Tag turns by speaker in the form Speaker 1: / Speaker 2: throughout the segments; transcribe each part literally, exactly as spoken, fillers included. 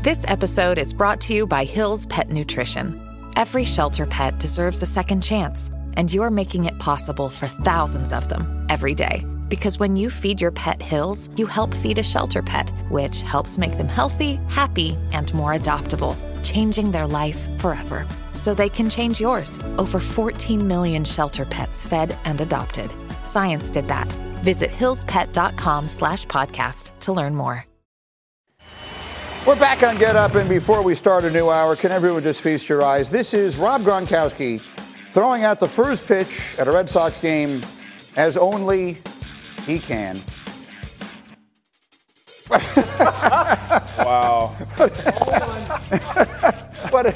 Speaker 1: This episode is brought to you by Hill's Pet Nutrition. Every shelter pet deserves a second chance, and you're making it possible for thousands of them every day. Because when you feed your pet Hill's, you help feed a shelter pet, which helps make them healthy, happy, and more adoptable, changing their life forever. So they can change yours. Over fourteen million shelter pets fed and adopted. Science did that. Visit hillspet.com slash podcast to learn more.
Speaker 2: We're back on Get Up, and before we start a new hour, can everyone just feast your eyes? This is Rob Gronkowski throwing out the first pitch at a Red Sox game as only he can.
Speaker 3: Wow.
Speaker 2: what,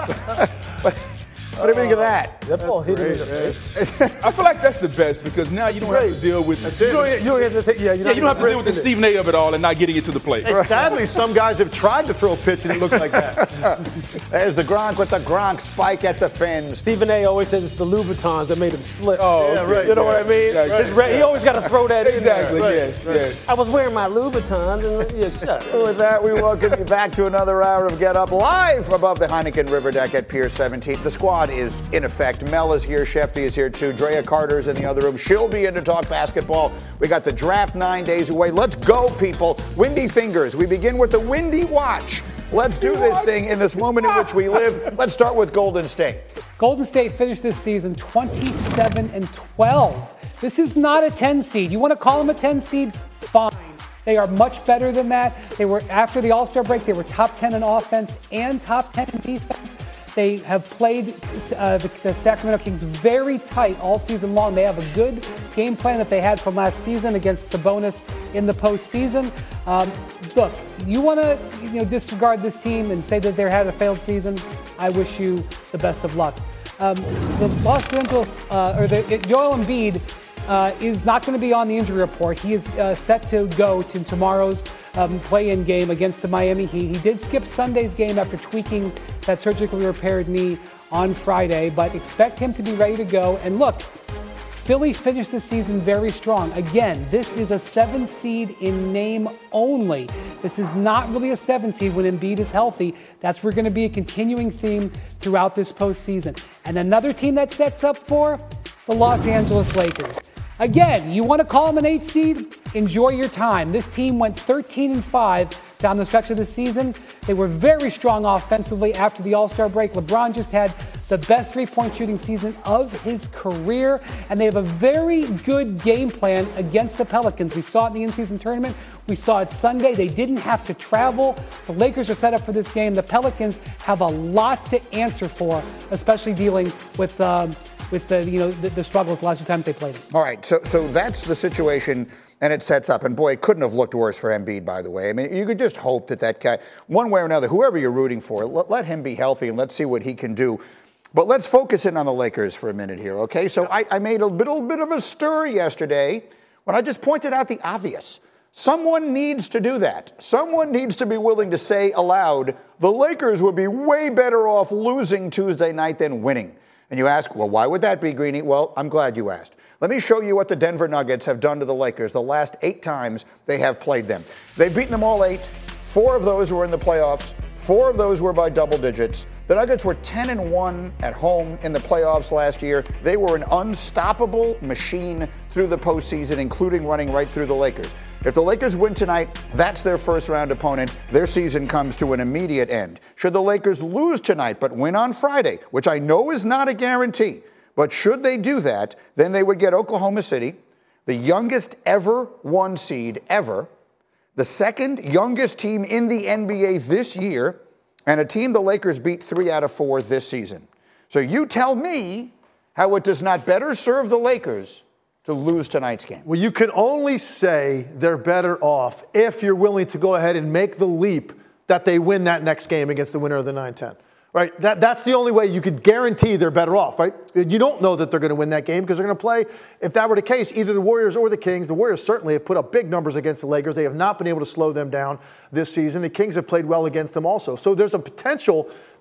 Speaker 2: what, what do you think of that?
Speaker 4: That ball hit him in the face.
Speaker 3: I feel like that's the best because now you don't have to deal with
Speaker 4: you don't, you don't have to take, yeah,
Speaker 3: yeah, you don't have to deal with the Stephen A. of it all and not getting it to the plate.
Speaker 4: Hey, sadly, some guys have tried to throw a pitch and it looks like that.
Speaker 2: There's the Gronk with the Gronk spike at the fins.
Speaker 4: Stephen A. always says it's the Louboutins that made him slip.
Speaker 3: Oh,
Speaker 4: yeah,
Speaker 3: okay.
Speaker 4: right. You know
Speaker 3: yeah.
Speaker 4: what I mean?
Speaker 3: Yeah, right.
Speaker 4: Re- he always got to throw that
Speaker 3: exactly.
Speaker 4: in there.
Speaker 3: Yes,
Speaker 4: right.
Speaker 3: yes.
Speaker 4: I was wearing my Louboutins. And, yeah, shut up.
Speaker 2: With that, we welcome you back to another hour of Get Up, live above the Heineken River Deck at Pier seventeen. The squad is in effect. Mel is here, Shefty is here too, Drea Carter's in the other room. She'll be in to talk basketball. We got the draft nine days away. Let's go, people. Windy fingers. We begin with the Windy Watch. Let's do this thing in this moment in which we live. Let's start with Golden State.
Speaker 5: Golden State finished this season twenty-seven and twelve. This is not a ten seed. You want to call them a ten seed? Fine. They are much better than that. They were, after the All-Star break, they were top ten in offense and top ten in defense. They have played uh, the, the Sacramento Kings very tight all season long. They have a good game plan that they had from last season against Sabonis in the postseason. Um, look, you want to you know, disregard this team and say that they had a failed season? I wish you the best of luck. Um, the Los Angeles, uh, or the Joel Embiid, uh, is not going to be on the injury report. He is uh, set to go to tomorrow's Um, play-in game against the Miami Heat. He did skip Sunday's game after tweaking that surgically repaired knee on Friday, but expect him to be ready to go. And look, Philly finished the season very strong. Again, this is a seven seed in name only. This is not really a seven seed when Embiid is healthy. That's going to be a continuing theme throughout this postseason. And another team that sets up for the Los Angeles Lakers. Again, you want to call them an eight seed? Enjoy your time. This team went thirteen and five down the stretch of the season. They were very strong offensively after the All-Star break. LeBron just had the best three-point shooting season of his career, and they have a very good game plan against the Pelicans. We saw it in the in-season tournament. We saw it Sunday. They didn't have to travel. The Lakers are set up for this game. The Pelicans have a lot to answer for, especially dealing with um, with the you know the, the struggles the last two times they played.
Speaker 2: All right, so so that's the situation, and it sets up. And boy, it couldn't have looked worse for Embiid, by the way. I mean, you could just hope that that guy, one way or another, whoever you're rooting for, let, let him be healthy and let's see what he can do. But let's focus in on the Lakers for a minute here, okay? So I, I made a little bit of a stir yesterday when I just pointed out the obvious. Someone needs to do that. Someone needs to be willing to say aloud, the Lakers would be way better off losing Tuesday night than winning. And you ask, well, why would that be, Greeny? Well, I'm glad you asked. Let me show you what the Denver Nuggets have done to the Lakers the last eight times they have played them. They've beaten them all eight. Four of those were in the playoffs. Four of those were by double digits. The Nuggets were ten and one at home in the playoffs last year. They were an unstoppable machine through the postseason, including running right through the Lakers. If the Lakers win tonight, that's their first round opponent. Their season comes to an immediate end. Should the Lakers lose tonight but win on Friday, which I know is not a guarantee, but should they do that, then they would get Oklahoma City, the youngest ever one seed ever, the second youngest team in the N B A this year, and a team the Lakers beat three out of four this season. So you tell me how it does not better serve the Lakers to lose tonight's game.
Speaker 4: Well, you can only say they're better off if you're willing to go ahead and make the leap that they win that next game against the winner of the nine ten. Right? That, that's the only way you could guarantee they're better off, right? You don't know that they're going to win that game because they're going to play, if that were the case, either the Warriors or the Kings. The Warriors certainly have put up big numbers against the Lakers. They have not been able to slow them down this season. The Kings have played well against them also. So there's a potential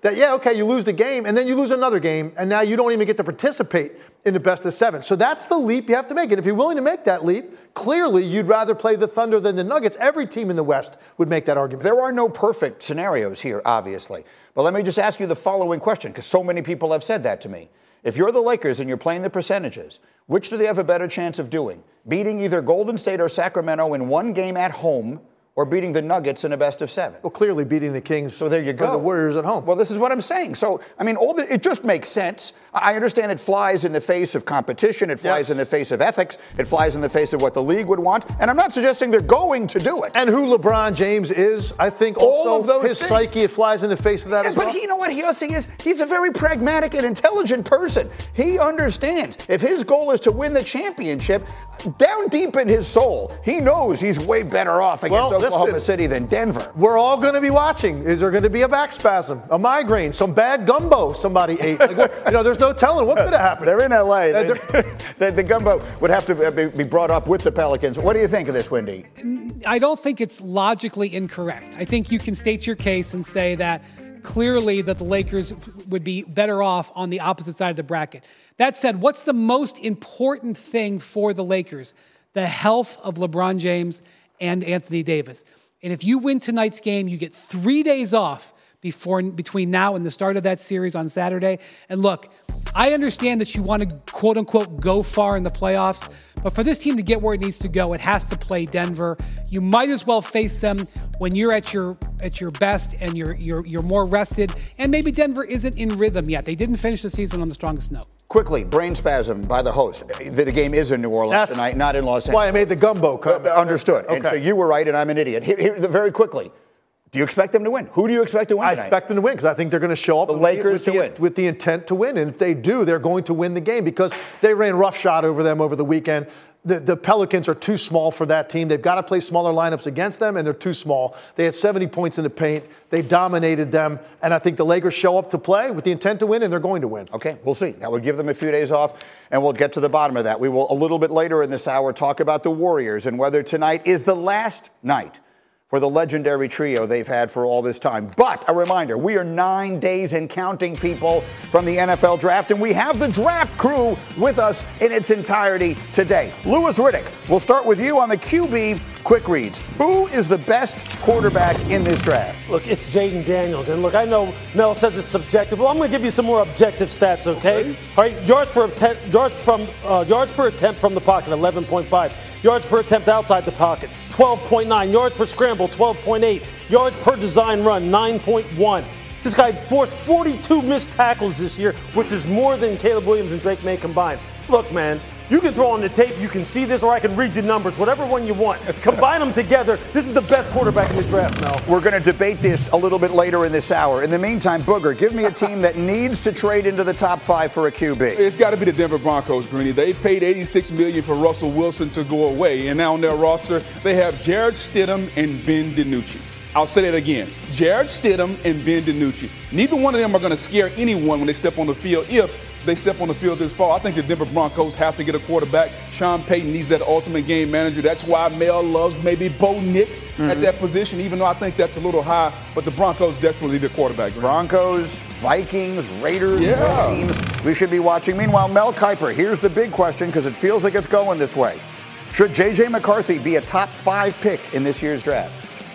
Speaker 4: that, yeah, okay, you lose the game, and then you lose another game, and now you don't even get to participate in the best of seven. So that's the leap you have to make. And if you're willing to make that leap, clearly you'd rather play the Thunder than the Nuggets. Every team in the West would make that argument.
Speaker 2: There are no perfect scenarios here, obviously. But let me just ask you the following question, because so many people have said that to me. If you're the Lakers and you're playing the percentages, which do they have a better chance of doing? Beating either Golden State or Sacramento in one game at home, or beating the Nuggets in a best of seven?
Speaker 4: Well, clearly beating the Kings.
Speaker 2: So there you go.
Speaker 4: Or the Warriors at home.
Speaker 2: Well, this is what I'm saying. So, I mean, all the, it just makes sense. I understand it flies in the face of competition. It flies
Speaker 4: yes.
Speaker 2: in the face of ethics. It flies in the face of what the league would want. And I'm not suggesting they're going to do it.
Speaker 4: And who LeBron James is, I think also
Speaker 2: all of those
Speaker 4: his
Speaker 2: things.
Speaker 4: psyche, it flies in the face of that
Speaker 2: Yeah,
Speaker 4: as
Speaker 2: but
Speaker 4: well.
Speaker 2: he, you know what he also is? He's a very pragmatic and intelligent person. He understands if his goal is to win the championship, down deep in his soul, he knows he's way better off against
Speaker 4: Well,
Speaker 2: Oklahoma
Speaker 4: listen,
Speaker 2: City than Denver.
Speaker 4: We're all going to be watching. Is there going to be a back spasm, a migraine, some bad gumbo somebody ate? Like, what, you know, there's no telling what could have happened.
Speaker 2: They're in L A.
Speaker 4: Uh,
Speaker 2: the, the gumbo would have to be brought up with the Pelicans. What do you think of this, Wendy?
Speaker 5: I don't think it's logically incorrect. I think you can state your case and say that clearly that the Lakers would be better off on the opposite side of the bracket. That said, what's the most important thing for the Lakers? The health of LeBron James and Anthony Davis. And if you win tonight's game, you get three days off before between now and the start of that series on Saturday. And look, I understand that you want to, quote unquote, go far in the playoffs, but for this team to get where it needs to go, it has to play Denver. You might as well face them when you're at your at your best and you're you're you're more rested. And maybe Denver isn't in rhythm yet. They didn't finish the season on the strongest note.
Speaker 2: Quickly, brain spasm by the host. The, the game is in New Orleans
Speaker 4: That's
Speaker 2: tonight, not in Los Angeles.
Speaker 4: Why I made the gumbo comment.
Speaker 2: Uh, understood.
Speaker 4: Okay.
Speaker 2: And so you were right, and I'm an idiot. Here, here, very quickly, do you expect them to win? Who do you expect to win
Speaker 4: I
Speaker 2: tonight?
Speaker 4: expect them to win because I think they're going to show up
Speaker 2: The
Speaker 4: with
Speaker 2: Lakers
Speaker 4: with
Speaker 2: to
Speaker 4: the,
Speaker 2: win.
Speaker 4: with the intent to win. And if they do, they're going to win the game because they ran roughshod over them over the weekend. The, the Pelicans are too small for that team. They've got to play smaller lineups against them, and they're too small. They had seventy points in the paint. They dominated them, and I think the Lakers show up to play with the intent to win, and they're going to win.
Speaker 2: Okay, we'll see. That would give them a few days off, and we'll get to the bottom of that. We will, a little bit later in this hour, talk about the Warriors and whether tonight is the last night for the legendary trio they've had for all this time. But a reminder, we are nine days and counting, people, from the N F L draft, and we have the draft crew with us in its entirety today. Louis Riddick, we'll start with you on the Q B quick reads. Who is the best quarterback in this draft?
Speaker 6: Look, it's Jaden Daniels. And look, I know Mel says it's subjective. Well, I'm going to give you some more objective stats, okay? okay. All right, yards per attempt, yards from uh, yards per attempt from the pocket, eleven point five. Yards per attempt outside the pocket, twelve point nine. Yards per scramble, twelve point eight. Yards per design run, nine point one. This guy forced forty-two missed tackles this year, which is more than Caleb Williams and Drake May combined. Look, man, you can throw on the tape, you can see this, or I can read you numbers, whatever one you want. Combine them together. This is the best quarterback in the draft, Mel.
Speaker 2: We're going to debate this a little bit later in this hour. In the meantime, Booger, give me a team that needs to trade into the top five for a Q B.
Speaker 3: It's got to be the Denver Broncos, Greeny. They paid eighty-six million dollars for Russell Wilson to go away, and now on their roster, they have Jarrett Stidham and Ben DiNucci. I'll say that again. Jarrett Stidham and Ben DiNucci. Neither one of them are going to scare anyone when they step on the field if they step on the field this fall. I think the Denver Broncos have to get a quarterback. Sean Payton needs that ultimate game manager. That's why Mel loves maybe Bo Nix mm-hmm. at that position, even though I think that's a little high. But the Broncos definitely need a quarterback. Greeny.
Speaker 2: Broncos, Vikings, Raiders,
Speaker 3: yeah.
Speaker 2: teams we should be watching. Meanwhile, Mel Kiper, here's the big question because it feels like it's going this way. Should J J McCarthy be a top five pick in this year's draft?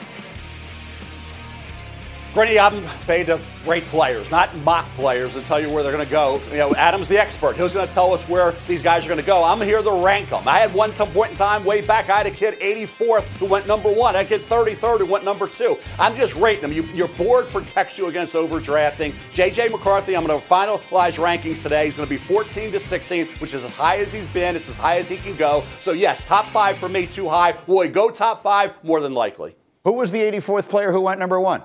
Speaker 7: Greeny, I'm paid to rate players, not mock players, and tell you where they're going to go. You know, Adam's the expert. He's going to tell us where these guys are going to go. I'm here to rank them. I had one point in time way back. I had a kid eighty-fourth who went number one. I had a kid thirty-third who went number two. I'm just rating them. You, your board protects you against overdrafting. J J McCarthy, I'm going to finalize rankings today. He's going to be fourteen to sixteen, which is as high as he's been. It's as high as he can go. So, yes, top five for me, too high. Will he go top five? More than likely.
Speaker 2: Who was the eighty-fourth player who went number one?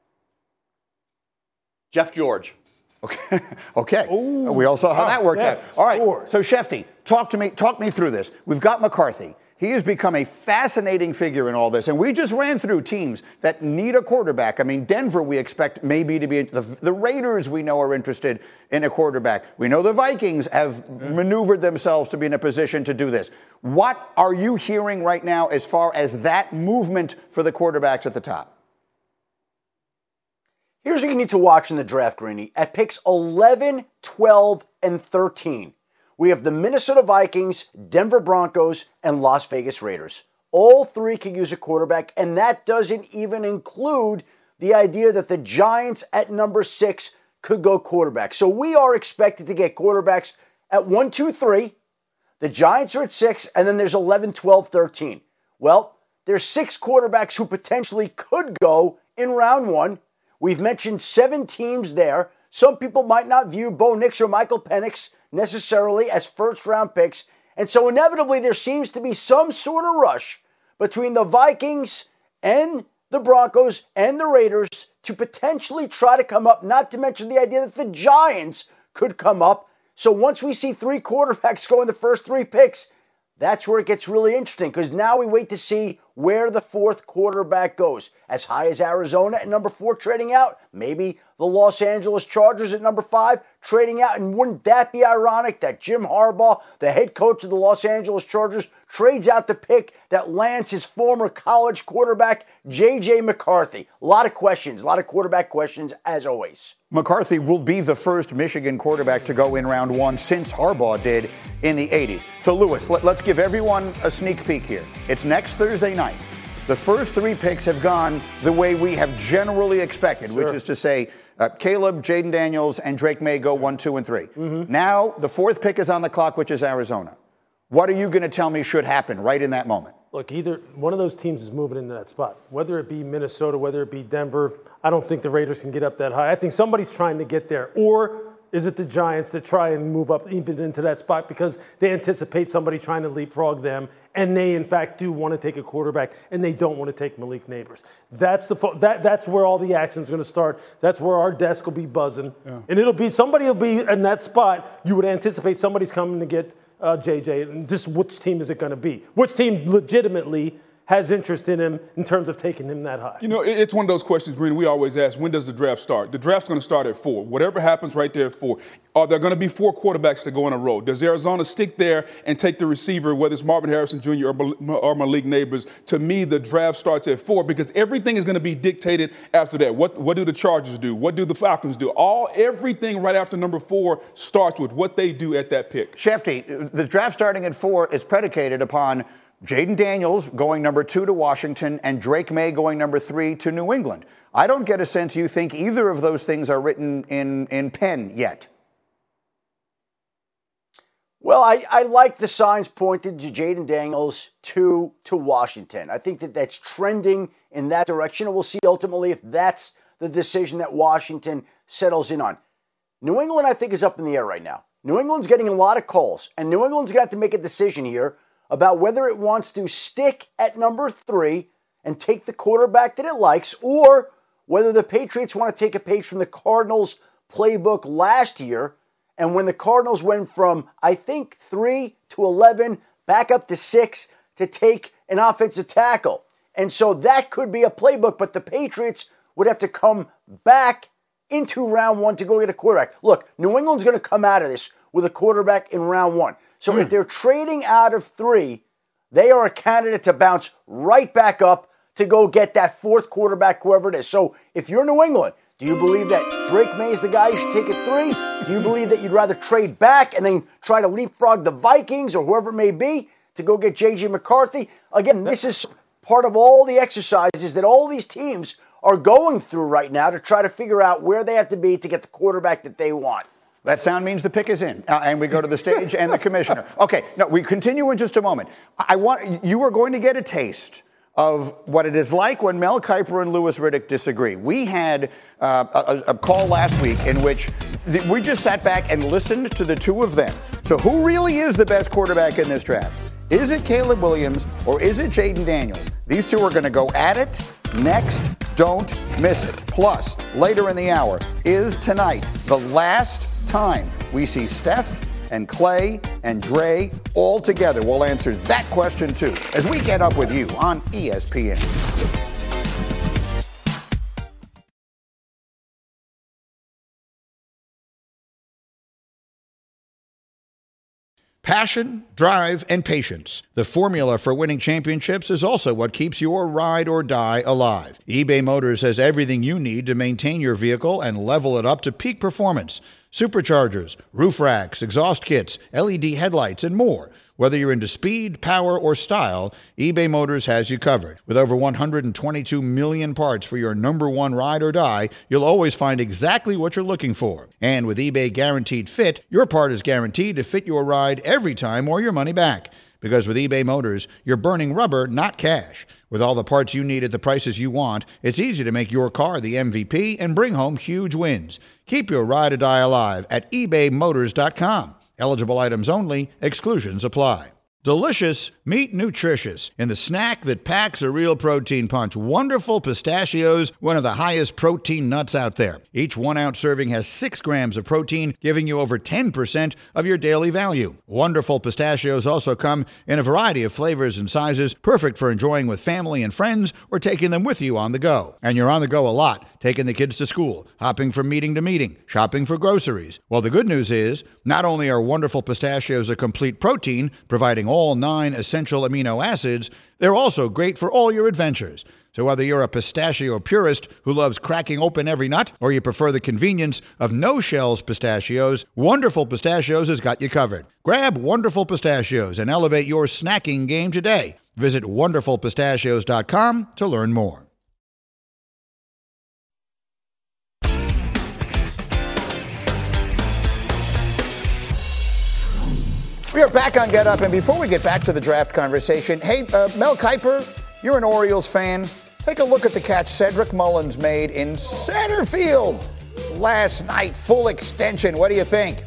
Speaker 7: Jeff George.
Speaker 2: Okay. okay.
Speaker 4: Ooh,
Speaker 2: we all saw how
Speaker 4: wow,
Speaker 2: that worked
Speaker 4: yeah,
Speaker 2: out. All right.
Speaker 4: sure.
Speaker 2: So, Shefty, talk to me. Talk me through this. We've got McCarthy. He has become a fascinating figure in all this, and we just ran through teams that need a quarterback. I mean, Denver, we expect maybe to be the, the Raiders. We know are interested in a quarterback. We know the Vikings have mm-hmm. maneuvered themselves to be in a position to do this. What are you hearing right now as far as that movement for the quarterbacks at the top?
Speaker 8: Here's what you need to watch in the draft, Greeny. At picks eleven, twelve, and thirteen, we have the Minnesota Vikings, Denver Broncos, and Las Vegas Raiders. All three could use a quarterback, and that doesn't even include the idea that the Giants at number six could go quarterback. So we are expected to get quarterbacks at one, two, three. The Giants are at six, and then there's eleven, twelve, thirteen. Well, there's six quarterbacks who potentially could go in round one. We've mentioned seven teams there. Some people might not view Bo Nix or Michael Penix necessarily as first-round picks. And so inevitably there seems to be some sort of rush between the Vikings and the Broncos and the Raiders to potentially try to come up, not to mention the idea that the Giants could come up. So once we see three quarterbacks go in the first three picks, that's where it gets really interesting, because now we wait to see where the fourth quarterback goes. As high as Arizona at number four trading out, maybe the Los Angeles Chargers at number five trading out. And wouldn't that be ironic that Jim Harbaugh, the head coach of the Los Angeles Chargers, trades out the pick that lands his former college quarterback, J J McCarthy? A lot of questions, a lot of quarterback questions, as always.
Speaker 2: McCarthy will be the first Michigan quarterback to go in round one since Harbaugh did in the eighties. So, Lewis, let, let's give everyone a sneak peek here. It's next Thursday night. The first three picks have gone the way we have generally expected, sure. which is to say uh, Caleb, Jaden Daniels, and Drake May go one, two, and three. Mm-hmm. Now, the fourth pick is on the clock, which is Arizona. What are you going to tell me should happen right in that moment?
Speaker 6: Look, either one of those teams is moving into that spot. Whether it be Minnesota, whether it be Denver, I don't think the Raiders can get up that high. I think somebody's trying to get there. Or is it the Giants that try and move up even into that spot because they anticipate somebody trying to leapfrog them, and they, in fact, do want to take a quarterback, and they don't want to take Malik Nabers. That's the that that's where all the action is going to start. That's where our desk will be buzzing. Yeah. And it'll be somebody will be in that spot. You would anticipate somebody's coming to get uh, J J. And just which team is it going to be? Which team legitimately has interest in him in terms of taking him that high?
Speaker 3: You know, it's one of those questions, Green, we always ask, when does the draft start? The draft's going to start at four. Whatever happens right there at four. Are there going to be four quarterbacks that go in a row? Does Arizona stick there and take the receiver, whether it's Marvin Harrison Junior or, or Malik Nabers? To me, the draft starts at four because everything is going to be dictated after that. What, what do the Chargers do? What do the Falcons do? All Everything right after number four starts with what they do at that pick.
Speaker 2: Shefty, the draft starting at four is predicated upon Jaden Daniels going number two to Washington and Drake May going number three to New England. I don't get a sense you think either of those things are written in, in pen yet.
Speaker 8: Well, I, I like the signs pointed to Jaden Daniels to, to Washington. I think that that's trending in that direction, and we'll see ultimately if that's the decision that Washington settles in on. New England, I think, is up in the air right now. New England's getting a lot of calls, and New England's got to make a decision here about whether it wants to stick at number three and take the quarterback that it likes, or whether the Patriots want to take a page from the Cardinals' playbook last year. And when the Cardinals went from, I think, three to eleven, back up to six to take an offensive tackle. And so that could be a playbook, but the Patriots would have to come back into round one to go get a quarterback. Look, New England's going to come out of this with a quarterback in round one. So mm. if they're trading out of three, they are a candidate to bounce right back up to go get that fourth quarterback, whoever it is. So if you're New England, do you believe that Drake May is the guy you should take at three? Do you believe that you'd rather trade back and then try to leapfrog the Vikings or whoever it may be to go get J J McCarthy? Again, this is part of all the exercises that all these teams are going through right now to try to figure out where they have to be to get the quarterback that they want.
Speaker 2: That sound means the pick is in, uh, and we go to the stage and the commissioner. Okay, no, we continue in just a moment. I want you are going to get a taste of what it is like when Mel Kiper and Louis Riddick disagree. We had uh, a, a call last week in which the, we just sat back and listened to the two of them. So who really is the best quarterback in this draft? Is it Caleb Williams or is it Jaden Daniels? These two are going to go at it next. Don't miss it. Plus, later in the hour, is tonight the last time we see Steph and Clay and Dre all together? We'll answer that question too as we get up with you on E S P N. Passion, drive, and patience. The formula for winning championships is also what keeps your ride or die alive. eBay Motors has everything you need to maintain your vehicle and level it up to peak performance. Superchargers, roof racks, exhaust kits, L E D headlights, and more. Whether you're into speed, power, or style, eBay Motors has you covered. With over one hundred twenty-two million parts for your number one ride or die, you'll always find exactly what you're looking for. And with eBay Guaranteed Fit, your part is guaranteed to fit your ride every time or your money back. Because with eBay Motors, you're burning rubber, not cash. With all the parts you need at the prices you want, it's easy to make your car the M V P and bring home huge wins. Keep your ride or die alive at ebay motors dot com. Eligible items only. Exclusions apply. Delicious, meet nutritious. In the snack that packs a real protein punch, Wonderful Pistachios, one of the highest protein nuts out there. Each one-ounce serving has six grams of protein, giving you over ten percent of your daily value. Wonderful Pistachios also come in a variety of flavors and sizes, perfect for enjoying with family and friends or taking them with you on the go. And you're on the go a lot, taking the kids to school, hopping from meeting to meeting, shopping for groceries. Well, the good news is, not only are Wonderful Pistachios a complete protein, providing all nine essential amino acids, they're also great for all your adventures. So whether you're a pistachio purist who loves cracking open every nut, or you prefer the convenience of no-shells pistachios, Wonderful Pistachios has got you covered. Grab Wonderful Pistachios and elevate your snacking game today. Visit wonderful pistachios dot com to learn more. We are back on Get Up, and before we get back to the draft conversation, hey, uh, Mel Kiper, you're an Orioles fan. Take a look at the catch Cedric Mullins made in center field last night, full extension. What do you think?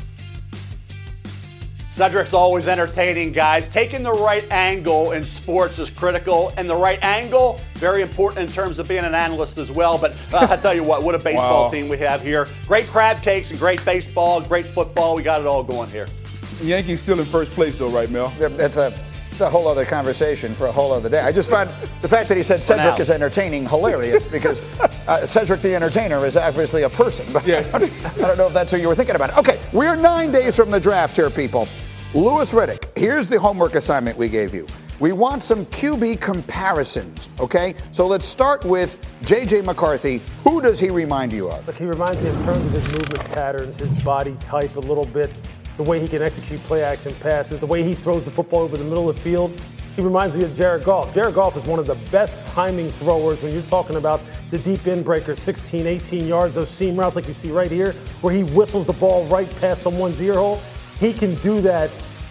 Speaker 7: Cedric's always entertaining, guys. Taking the right angle in sports is critical, and the right angle, very important in terms of being an analyst as well. But uh, I tell you what, what a baseball
Speaker 3: Wow.
Speaker 7: team we have here. Great crab cakes and great baseball, great football. We got it all going here.
Speaker 3: Yankees still in first place, though, right, Mel?
Speaker 2: That's a, that's a whole other conversation for a whole other day. I just find the fact that he said Cedric
Speaker 7: now.
Speaker 2: is entertaining hilarious because uh, Cedric the Entertainer is obviously a person. But
Speaker 3: Yes.
Speaker 2: I don't know if that's who you were thinking about. Okay, we're nine days from the draft here, people. Louis Riddick, here's the homework assignment we gave you. We want some Q B comparisons, okay? So let's start with J J McCarthy. Who does he remind you of?
Speaker 6: Look, he reminds me in terms of his movement patterns, his body type a little bit, the way he can execute play-action passes, the way he throws the football over the middle of the field. He reminds me of Jared Goff. Jared Goff is one of the best timing throwers when you're talking about the deep in breakers, sixteen, eighteen yards, those seam routes like you see right here, where he whistles the ball right past someone's ear hole. He can do that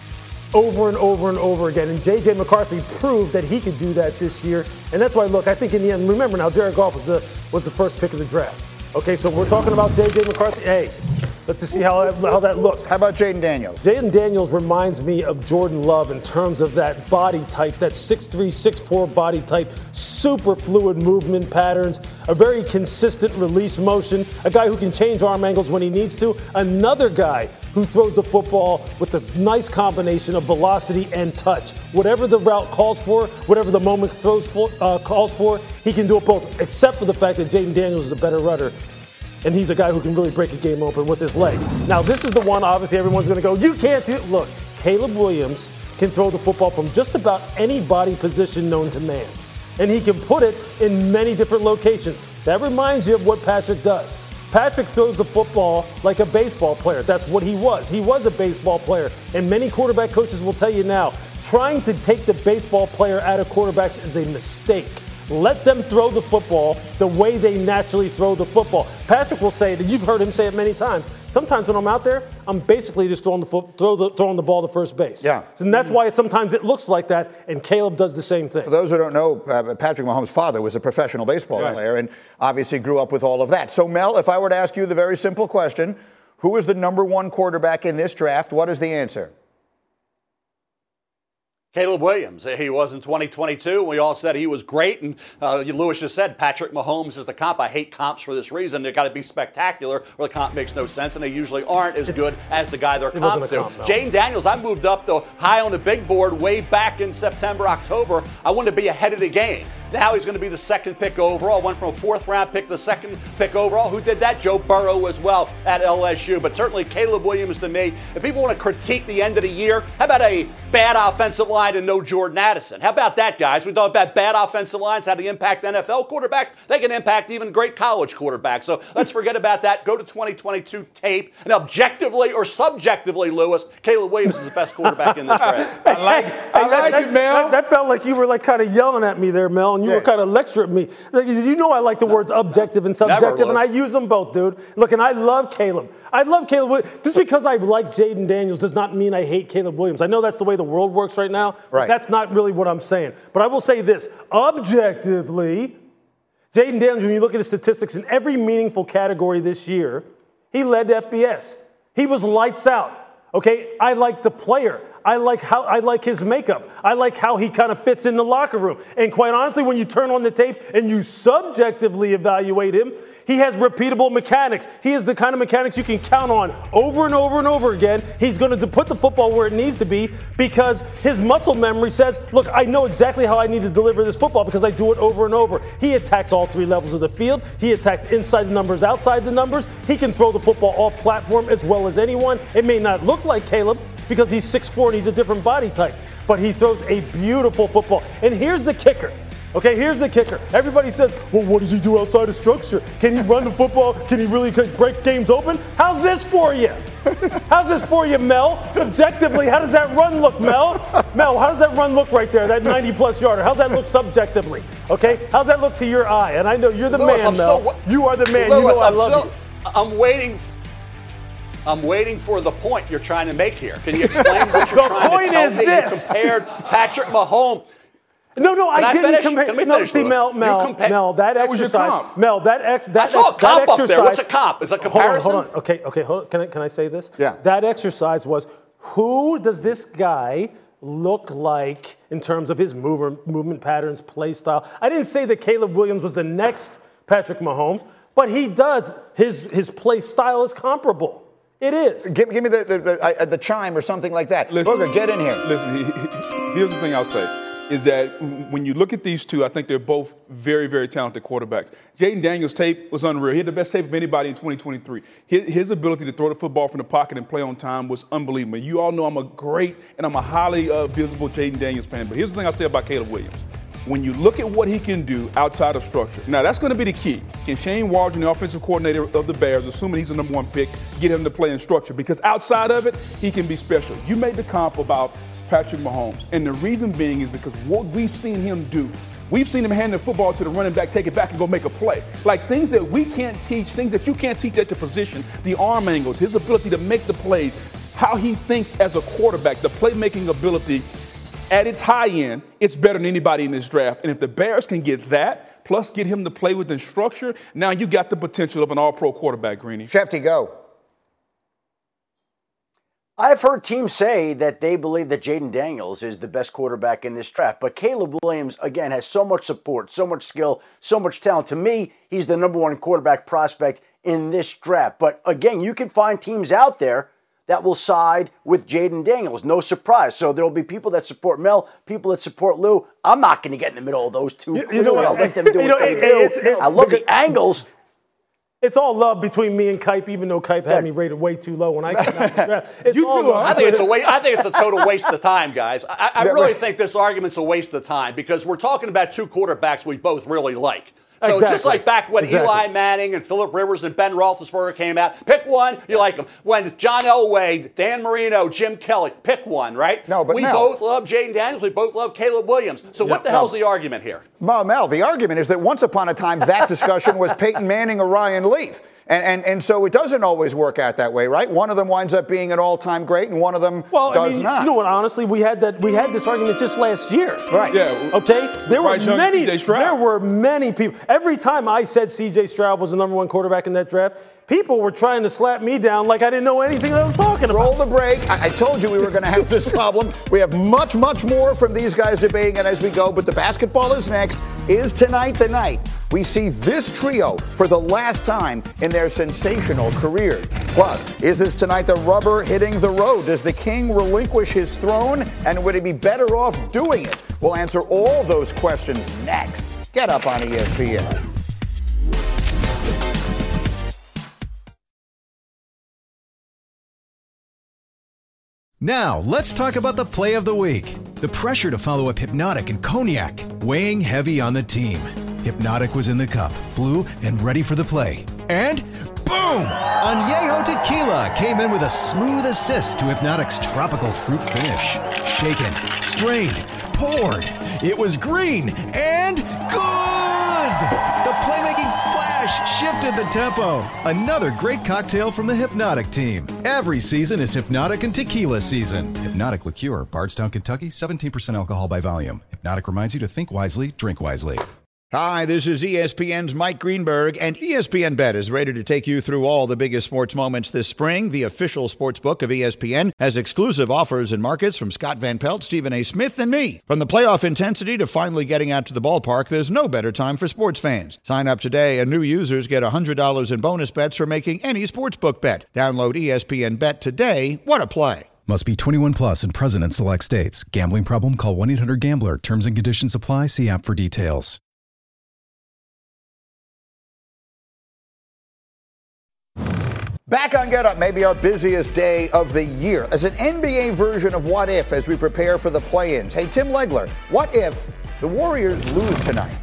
Speaker 6: over and over and over again. And J J McCarthy proved that he could do that this year. And that's why, look, I think in the end, remember now, Jared Goff was the, was the first pick of the draft. Okay, so we're talking about J J McCarthy. Hey, let's just see how, how that looks.
Speaker 2: How about Jaden Daniels?
Speaker 6: Jaden Daniels reminds me of Jordan Love in terms of that body type, that six three, six four body type, super fluid movement patterns, a very consistent release motion, a guy who can change arm angles when he needs to, another guy who throws the football with a nice combination of velocity and touch. Whatever the route calls for, whatever the moment throws for, uh, calls for, he can do it both, except for the fact that Jaden Daniels is a better runner. And he's a guy who can really break a game open with his legs. Now, this is the one, obviously, everyone's going to go, you can't do it. Look, Caleb Williams can throw the football from just about any body position known to man. And he can put it in many different locations. That reminds you of what Patrick does. Patrick throws the football like a baseball player. That's what he was. He was a baseball player. And many quarterback coaches will tell you now, trying to take the baseball player out of quarterbacks is a mistake. Let them throw the football the way they naturally throw the football. Patrick will say that, you've heard him say it many times. Sometimes when I'm out there, I'm basically just throwing the foot, throw the, throwing the ball to first base.
Speaker 2: Yeah.
Speaker 6: And that's why it, sometimes it looks like that, and Caleb does the same thing.
Speaker 2: For those who don't know, uh, Patrick Mahomes' father was a professional baseball
Speaker 3: Right.
Speaker 2: player and obviously grew up with all of that. So, Mel, if I were to ask you the very simple question, who is the number one quarterback in this draft, what is the answer?
Speaker 7: Caleb Williams. He was in twenty twenty-two. We all said he was great. And uh, Lewis just said Patrick Mahomes is the comp. I hate comps for this reason. They've got to be spectacular or the comp makes no sense. And they usually aren't as good as the guy they're
Speaker 6: It wasn't
Speaker 7: comp
Speaker 6: a
Speaker 7: to.
Speaker 6: comp, no.
Speaker 7: Jaden Daniels, I moved up to high on the big board way back in September, October. I wanted to be ahead of the game. Now he's going to be the second pick overall. Went from a fourth round pick to the second pick overall. Who did that? Joe Burrow as well at L S U. But certainly Caleb Williams to me. If people want to critique the end of the year, how about a bad offensive line and no Jordan Addison? How about that, guys? We talk about bad offensive lines, how they impact N F L quarterbacks. They can impact even great college quarterbacks. So let's forget about that. Go to twenty twenty-two tape. And objectively or subjectively, Lewis, Caleb Williams is the best quarterback in this draft.
Speaker 3: I like, I like
Speaker 6: that,
Speaker 3: it, Mel.
Speaker 6: That, that felt like you were like kind of yelling at me there, Mel, and you
Speaker 2: Yeah.
Speaker 6: were kind of lecturing me. Like, you know I like the words objective and subjective,
Speaker 7: Never,
Speaker 6: and I
Speaker 7: Lewis.
Speaker 6: use them both, dude. Look, and I love Caleb. I love Caleb Williams. Just because I like Jaden Daniels does not mean I hate Caleb Williams. I know that's the way the world works right now, but
Speaker 2: Right.
Speaker 6: that's not really what I'm saying. But I will say this, objectively, Jaden Daniels, when you look at his statistics in every meaningful category this year, he led F B S. He was lights out. Okay, I like the player. I like how I like his makeup. I like how he kind of fits in the locker room. And quite honestly, when you turn on the tape and you subjectively evaluate him, he has repeatable mechanics. He is the kind of mechanics you can count on over and over and over again. He's going to put the football where it needs to be because his muscle memory says, look, I know exactly how I need to deliver this football because I do it over and over. He attacks all three levels of the field. He attacks inside the numbers, outside the numbers. He can throw the football off platform as well as anyone. It may not look like Caleb because he's six foot four and he's a different body type, but he throws a beautiful football. And here's the kicker. Okay, here's the kicker. Everybody says, well, what does he do outside of structure? Can he run the football? Can he really break games open? How's this for you? How's this for you, Mel? Subjectively, how does that run look, Mel? Mel, how does that run look right there, that ninety-plus yarder? How's that look subjectively? Okay, how's that look to your eye? And I know you're the
Speaker 7: Lewis,
Speaker 6: man,
Speaker 7: I'm
Speaker 6: Mel.
Speaker 7: still,
Speaker 6: you are the man.
Speaker 7: Lewis,
Speaker 6: you know I
Speaker 7: I'm
Speaker 6: love
Speaker 7: still,
Speaker 6: you.
Speaker 7: I'm waiting. I'm waiting for the point you're trying to make here. Can you explain what you're
Speaker 6: The
Speaker 7: trying
Speaker 6: point
Speaker 7: to tell
Speaker 6: is
Speaker 7: me?
Speaker 6: this.
Speaker 7: You compared Patrick Mahomes.
Speaker 6: No, no,
Speaker 7: Can
Speaker 6: I
Speaker 7: I
Speaker 6: didn't
Speaker 7: finish?
Speaker 6: compare.
Speaker 7: Can we
Speaker 6: no,
Speaker 7: finish,
Speaker 6: see,
Speaker 7: Lewis?
Speaker 6: Mel,
Speaker 7: You
Speaker 6: Mel,
Speaker 7: compa-
Speaker 6: Mel, that,
Speaker 3: That was your
Speaker 6: exercise,
Speaker 3: comp.
Speaker 6: Mel, that ex, that,
Speaker 7: I saw a
Speaker 6: that
Speaker 7: comp up
Speaker 6: exercise.
Speaker 7: there. What's a comp? Is it a comparison?
Speaker 6: Hold on, hold on. Okay, okay, hold on. Can I, can I say this?
Speaker 2: Yeah.
Speaker 6: That exercise was, who does this guy look like in terms of his mover, movement patterns, play style? I didn't say that Caleb Williams was the next Patrick Mahomes, but he does. His his play style is comparable. It is.
Speaker 2: Give, give me the the, the, uh, the chime or something like that.
Speaker 3: Listen,
Speaker 2: Booger, get in here.
Speaker 3: Listen, he, he, here's the thing I'll say, is that when you look at these two, I think they're both very, very talented quarterbacks. Jaden Daniels' tape was unreal. He had the best tape of anybody in twenty twenty-three. His, his ability to throw the football from the pocket and play on time was unbelievable. You all know I'm a great and I'm a highly uh, visible Jaden Daniels fan, but here's the thing I'll say about Caleb Williams. When you look at what he can do outside of structure, now that's going to be the key. Can Shane Waldron, the offensive coordinator of the Bears, assuming he's the number one pick, get him to play in structure? Because outside of it, he can be special. You made the comp about Patrick Mahomes, and the reason being is because what we've seen him do, we've seen him hand the football to the running back, take it back, and go make a play. Like things that we can't teach, things that you can't teach at the position, the arm angles, his ability to make the plays, how he thinks as a quarterback, the playmaking ability. At its high end, it's better than anybody in this draft. And if the Bears can get that, plus get him to play within structure, now you got the potential of an all-pro quarterback, Greeny.
Speaker 2: Shefty, go.
Speaker 8: I've heard teams say that they believe that Jaden Daniels is the best quarterback in this draft. But Caleb Williams, again, has so much support, so much skill, so much talent. To me, he's the number one quarterback prospect in this draft. But again, you can find teams out there that will side with Jaden Daniels. No surprise. So there will be people that support Mel, people that support Lou. I'm not going to get in the middle of those two.
Speaker 6: You, you know what?
Speaker 8: I'll let them do
Speaker 6: you
Speaker 8: what
Speaker 6: know,
Speaker 8: they
Speaker 6: it,
Speaker 8: do.
Speaker 6: it's, it's,
Speaker 8: I love the angles.
Speaker 6: It's all love between me and Kipe, even though Kipe had me rated way too low when I came out of the draft. It's
Speaker 3: You
Speaker 6: all
Speaker 3: too,
Speaker 6: love.
Speaker 7: I think it's a wa- I think it's a total waste of time, guys. I, I
Speaker 2: Yeah,
Speaker 7: really
Speaker 2: right.
Speaker 7: think this argument's a waste of time because we're talking about two quarterbacks we both really like. So
Speaker 6: Exactly.
Speaker 7: just like back when
Speaker 6: Exactly.
Speaker 7: Eli Manning and Phillip Rivers and Ben Roethlisberger came out, pick one, you like them. When John Elway, Dan Marino, Jim Kelly, pick one, right?
Speaker 2: No, but
Speaker 7: we
Speaker 2: Mel-
Speaker 7: both love Jaden Daniels. We both love Caleb Williams. So what the hell's the argument here?
Speaker 2: Well, Mel, the argument is that once upon a time that discussion was Peyton Manning or Ryan Leaf. And, and and so it doesn't always work out that way, right? One of them winds up being an all-time great, and one of them
Speaker 6: Well,
Speaker 2: does
Speaker 6: I mean,
Speaker 2: not.
Speaker 6: you know what? Honestly, we had that. We had this argument just last year.
Speaker 2: Right.
Speaker 3: Yeah.
Speaker 6: Okay. There were
Speaker 3: Bryce Young,
Speaker 6: many.
Speaker 3: C J Stroud.
Speaker 6: There were many people. Every time I said C J Stroud was the number one quarterback in that draft, people were trying to slap me down like I didn't know anything that I was talking about.
Speaker 2: Roll the break. I, I told you we were going to have this problem. We have much, much more from these guys debating it as we go, but the basketball is next. Is tonight the night we see this trio for the last time in their sensational careers? Plus, is this tonight the rubber hitting the road? Does the king relinquish his throne, and would he be better off doing it? We'll answer all those questions next. Get Up on E S P N.
Speaker 9: Now, let's talk about the play of the week. The pressure to follow up Hypnotic and Cognac, weighing heavy on the team. Hypnotic was in the cup, blue, and ready for the play. And boom! Añejo Tequila came in with a smooth assist to Hypnotic's tropical fruit finish. Shaken, strained, poured. It was green and good! The playmaking splash shifted the tempo. Another great cocktail from the Hypnotic team. Every season is Hypnotic and Tequila season. Hypnotic Liqueur, Bardstown, Kentucky, seventeen percent alcohol by volume. Hypnotic reminds you to think wisely, drink wisely.
Speaker 2: Hi, this is E S P N's Mike Greenberg, and E S P N Bet is ready to take you through all the biggest sports moments this spring. The official sports book of E S P N has exclusive offers and markets from Scott Van Pelt, Stephen A. Smith, and me. From the playoff intensity to finally getting out to the ballpark, there's no better time for sports fans. Sign up today, and new users get one hundred dollars in bonus bets for making any sportsbook bet. Download E S P N Bet today. What a play.
Speaker 9: Must be twenty-one plus and present in select states. Gambling problem? Call one eight hundred gambler. Terms and conditions apply. See app for details.
Speaker 2: Back on Get Up, maybe our busiest day of the year, as an N B A version of What If as we prepare for the play-ins. Hey, Tim Legler, what if the Warriors lose tonight?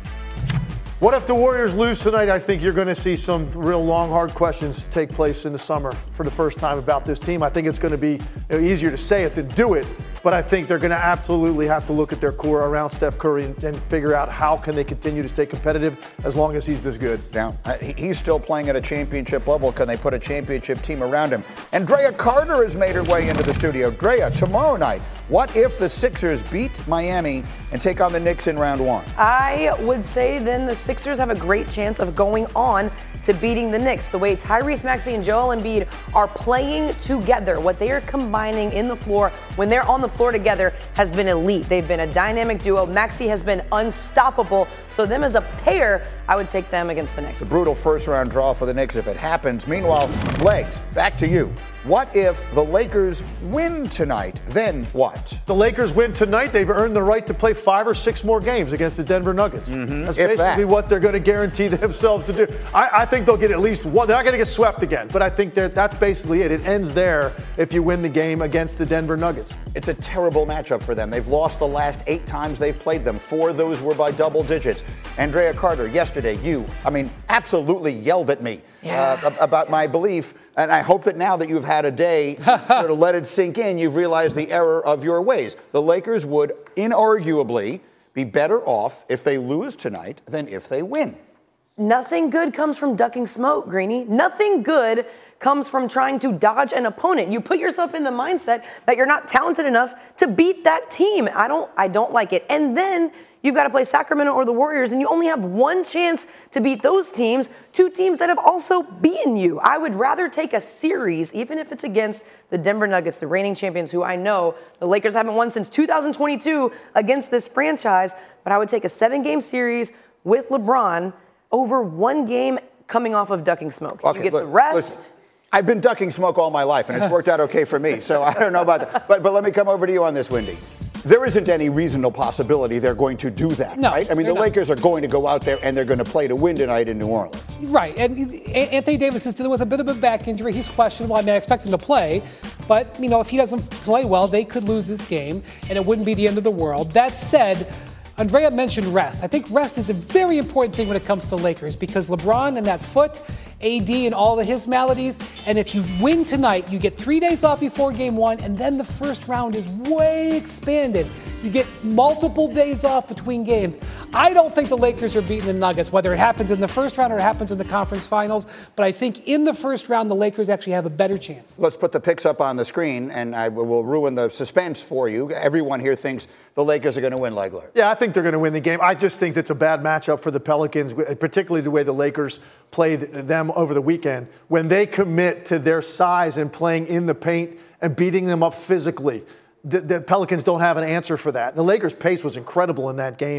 Speaker 4: What if the Warriors lose tonight? I think you're going to see some real long, hard questions take place in the summer for the first time about this team. I think it's going to be you know, easier to say it than do it, but I think they're going to absolutely have to look at their core around Steph Curry and, and figure out how can they continue to stay competitive as long as he's this good.
Speaker 2: Now, uh, he's still playing at a championship level. Can they put a championship team around him? And Drea Carter has made her way into the studio. Drea, tomorrow night, what if the Sixers beat Miami and take on the Knicks in round one?
Speaker 10: I would say then the Sixers have a great chance of going on to beating the Knicks. The way Tyrese Maxey and Joel Embiid are playing together, what they are combining in the floor when they're on the floor together has been elite. They've been a dynamic duo. Maxey has been unstoppable. So them as a pair, I would take them against the Knicks.
Speaker 2: The brutal first-round draw for the Knicks if it happens. Meanwhile, Legs, back to you. What if the Lakers win tonight? Then what?
Speaker 4: The Lakers win tonight. They've earned the right to play five or six more games against the Denver Nuggets.
Speaker 2: Mm-hmm.
Speaker 4: That's
Speaker 2: if
Speaker 4: basically
Speaker 2: that.
Speaker 4: what they're going to guarantee themselves to do. I, I think they'll get at least one. They're not going to get swept again, but I think that that's basically it. It ends there if you win the game against the Denver Nuggets.
Speaker 2: It's a terrible matchup for them. They've lost the last eight times they've played them. Four of those were by double digits. Andrea Carter, yesterday, you, I mean, absolutely yelled at me
Speaker 10: yeah.
Speaker 2: uh, about my belief. And I hope that now that you've had a day to sort of let it sink in, you've realized the error of your ways. The Lakers would inarguably be better off if they lose tonight than if they win.
Speaker 10: Nothing good comes from ducking smoke, Greeny. Nothing good comes from trying to dodge an opponent. You put yourself in the mindset that you're not talented enough to beat that team. I don't I don't like it. And then you've got to play Sacramento or the Warriors, and you only have one chance to beat those teams, two teams that have also beaten you. I would rather take a series, even if it's against the Denver Nuggets, the reigning champions, who I know the Lakers haven't won since two thousand twenty-two against this franchise, but I would take a seven-game series with LeBron over one game coming off of ducking smoke.
Speaker 2: Okay,
Speaker 10: you get
Speaker 2: look,
Speaker 10: some rest.
Speaker 2: Listen, I've been ducking smoke all my life, and it's worked out okay for me, so I don't know about that. But, but let me come over to you on this, Wendy. There isn't any reasonable possibility they're going to do that,
Speaker 5: no,
Speaker 2: right? I mean, the
Speaker 5: not.
Speaker 2: Lakers are going to go out there and they're going to play to win tonight in New Orleans.
Speaker 5: Right, and Anthony Davis is dealing with a bit of a back injury. He's questionable. I mean, I expect him to play, but, you know, if he doesn't play well, they could lose this game, and it wouldn't be the end of the world. That said, Andrea mentioned rest. I think rest is a very important thing when it comes to the Lakers because LeBron and that foot, A D and all of his maladies, and if you win tonight, you get three days off before game one, and then the first round is way expanded. You get multiple days off between games. I don't think the Lakers are beating the Nuggets, whether it happens in the first round or it happens in the conference finals, but I think in the first round, the Lakers actually have a better chance.
Speaker 2: Let's put the picks up on the screen, and I will ruin the suspense for you. Everyone here thinks the Lakers are going to win, Legler.
Speaker 4: Yeah, I think they're going to win the game. I just think it's a bad matchup for the Pelicans, particularly the way the Lakers played them over the weekend. When they commit to their size and playing in the paint and beating them up physically, the, the Pelicans don't have an answer for that. The Lakers' pace was incredible in that game,